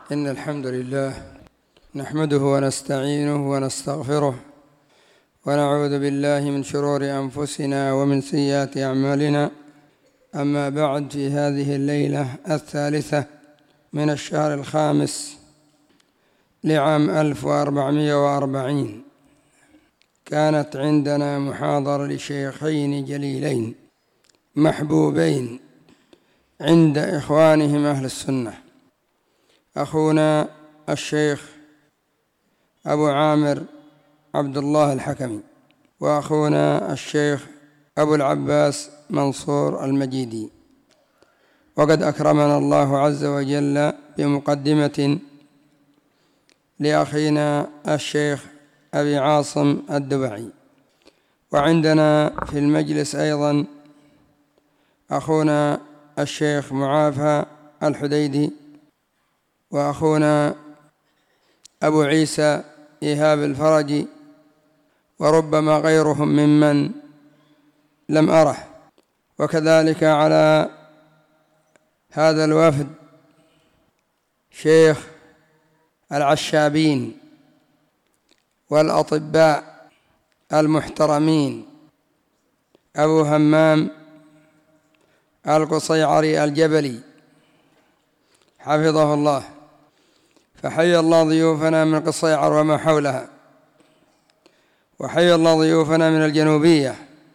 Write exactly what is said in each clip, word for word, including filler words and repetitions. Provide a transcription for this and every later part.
إن الحمد لله نحمده ونستعينه ونستغفره ونعوذ بالله من شرور أنفسنا ومن سيئات أعمالنا. أما بعد، في هذه الليلة الثالثة من الشهر الخامس لعام ألف وأربعمائة وأربعين كانت عندنا محاضرة لشيخين جليلين محبوبين عند إخوانهم أهل السنة، أخونا الشيخ أبو عامر عبد الله الحكمي، وأخونا الشيخ أبو العباس منصور المجيدي. وقد أكرمنا الله عز وجل بمقدمة لأخينا الشيخ أبي عاصم الدبعي. وعندنا في المجلس أيضا أخونا الشيخ معافى الحديدي، وأخونا أبو عيسى إيهاب الفرجي، وربما غيرهم ممن لم أره. وكذلك على هذا الوفد شيخ العشابين والأطباء المحترمين أبو همام القصيعري الجبلي حفظه الله. فحي الله ضيوفنا من قصيعر وما حولها، وحي الله ضيوفنا من الجنوبية،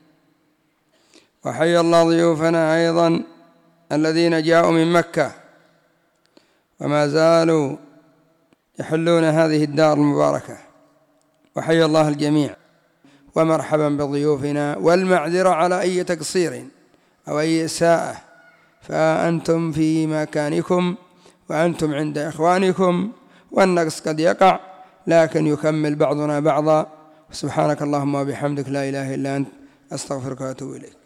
وحي الله ضيوفنا أيضا الذين جاءوا من مكة وما زالوا يحلون هذه الدار المباركة. وحي الله الجميع، ومرحبا بضيوفنا، والمعذرة على أي تقصير أو أي إساءة، فأنتم في مكانكم وأنتم عند إخوانكم، والنقص قد يقع لكن يكمل بعضنا بعضا. سبحانك اللهم وبحمدك، لا إله إلا أنت، أستغفرك وأتوب إليك.